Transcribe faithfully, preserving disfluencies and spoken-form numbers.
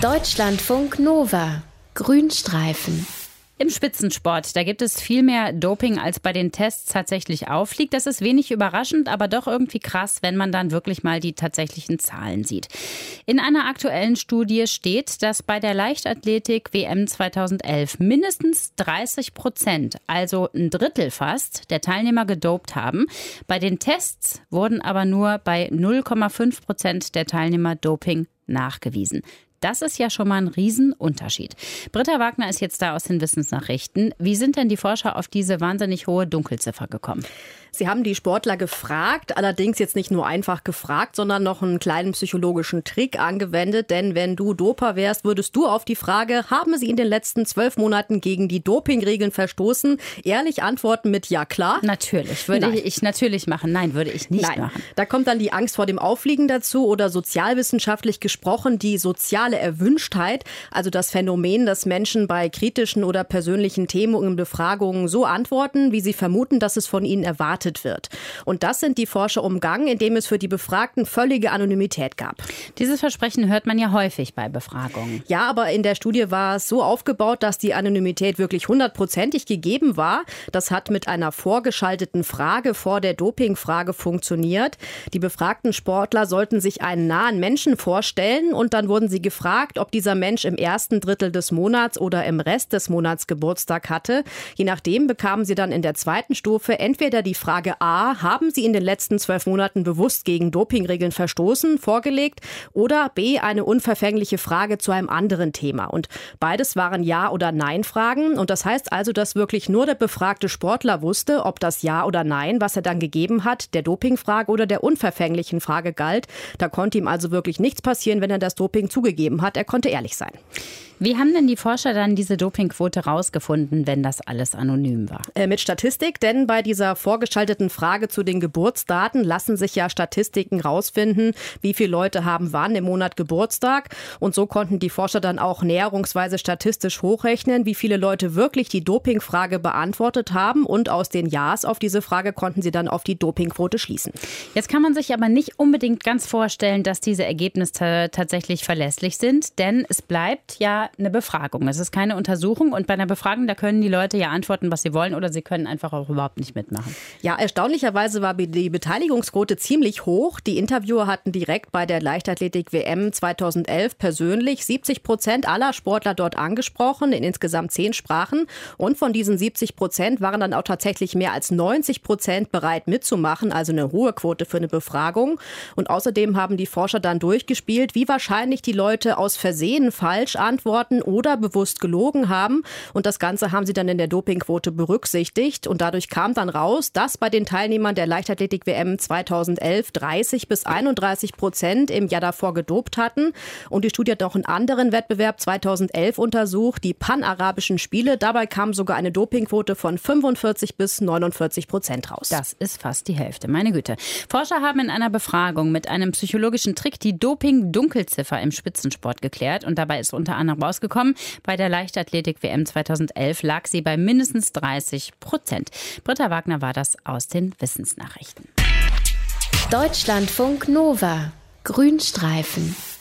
Deutschlandfunk Nova. Grünstreifen. Im Spitzensport, da gibt es viel mehr Doping, als bei den Tests tatsächlich auffliegt. Das ist wenig überraschend, aber doch irgendwie krass, wenn man dann wirklich mal die tatsächlichen Zahlen sieht. In einer aktuellen Studie steht, dass bei der Leichtathletik-W M zweitausendelf mindestens dreißig Prozent, also ein Drittel fast, der Teilnehmer gedopt haben. Bei den Tests wurden aber nur bei null Komma fünf Prozent der Teilnehmer Doping nachgewiesen. Das ist ja schon mal ein Riesenunterschied. Britta Wagner ist jetzt da aus den Wissensnachrichten. Wie sind denn die Forscher auf diese wahnsinnig hohe Dunkelziffer gekommen? Sie haben die Sportler gefragt, allerdings jetzt nicht nur einfach gefragt, sondern noch einen kleinen psychologischen Trick angewendet. Denn wenn du Doper wärst, würdest du auf die Frage, haben sie in den letzten zwölf Monaten gegen die Dopingregeln verstoßen, ehrlich antworten mit ja klar? Natürlich, würde Nein. ich natürlich machen. Nein, würde ich nicht Nein. machen. Da kommt dann die Angst vor dem Auffliegen dazu oder sozialwissenschaftlich gesprochen die soziale Erwünschtheit, also das Phänomen, dass Menschen bei kritischen oder persönlichen Themen in Befragungen so antworten, wie sie vermuten, dass es von ihnen erwartet wird. Und das sind die Forscher umgangen, indem es für die Befragten völlige Anonymität gab. Dieses Versprechen hört man ja häufig bei Befragungen. Ja, aber in der Studie war es so aufgebaut, dass die Anonymität wirklich hundertprozentig gegeben war. Das hat mit einer vorgeschalteten Frage vor der Dopingfrage funktioniert. Die befragten Sportler sollten sich einen nahen Menschen vorstellen und dann wurden sie gefragt, ob dieser Mensch im ersten Drittel des Monats oder im Rest des Monats Geburtstag hatte. Je nachdem bekamen sie dann in der zweiten Stufe entweder die Frage A, haben Sie in den letzten zwölf Monaten bewusst gegen Dopingregeln verstoßen, vorgelegt, oder B, eine unverfängliche Frage zu einem anderen Thema. Und beides waren Ja- oder Nein-Fragen. Und das heißt also, dass wirklich nur der befragte Sportler wusste, ob das Ja oder Nein, was er dann gegeben hat, der Dopingfrage oder der unverfänglichen Frage galt. Da konnte ihm also wirklich nichts passieren, wenn er das Doping zugegeben hat. Er konnte ehrlich sein. Wie haben denn die Forscher dann diese Dopingquote rausgefunden, wenn das alles anonym war? Äh, mit Statistik, denn bei dieser vorgeschalteten Frage zu den Geburtsdaten lassen sich ja Statistiken rausfinden, wie viele Leute haben wann im Monat Geburtstag. Und so konnten die Forscher dann auch näherungsweise statistisch hochrechnen, wie viele Leute wirklich die Dopingfrage beantwortet haben. Und aus den Ja's auf diese Frage konnten sie dann auf die Dopingquote schließen. Jetzt kann man sich aber nicht unbedingt ganz vorstellen, dass diese Ergebnisse tatsächlich verlässlich sind, denn es bleibt ja eine Befragung. Es ist keine Untersuchung und bei einer Befragung, da können die Leute ja antworten, was sie wollen oder sie können einfach auch überhaupt nicht mitmachen. Ja, erstaunlicherweise war die Beteiligungsquote ziemlich hoch. Die Interviewer hatten direkt bei der Leichtathletik-W M zweitausendelf persönlich siebzig Prozent aller Sportler dort angesprochen, in insgesamt zehn Sprachen. Und von diesen siebzig Prozent waren dann auch tatsächlich mehr als neunzig Prozent bereit mitzumachen, also eine hohe Quote für eine Befragung. Und außerdem haben die Forscher dann durchgespielt, wie wahrscheinlich die Leute aus Versehen falsch antworten oder bewusst gelogen haben. Und das Ganze haben sie dann in der Dopingquote berücksichtigt. Und dadurch kam dann raus, dass bei den Teilnehmern der Leichtathletik-W M zweitausendelf dreißig bis einunddreißig Prozent im Jahr davor gedopt hatten. Und die Studie hat auch einen anderen Wettbewerb zweitausendelf untersucht, die Panarabischen Spiele. Dabei kam sogar eine Dopingquote von fünfundvierzig bis neunundvierzig Prozent raus. Das ist fast die Hälfte, meine Güte. Forscher haben in einer Befragung mit einem psychologischen Trick die Doping-Dunkelziffer im Spitzensport geklärt. Und dabei ist unter anderem rausgekommen, bei der Leichtathletik-W M zweitausendelf lag sie bei mindestens dreißig Prozent. Britta Wagner war das aus den Wissensnachrichten. Deutschlandfunk Nova. Grünstreifen.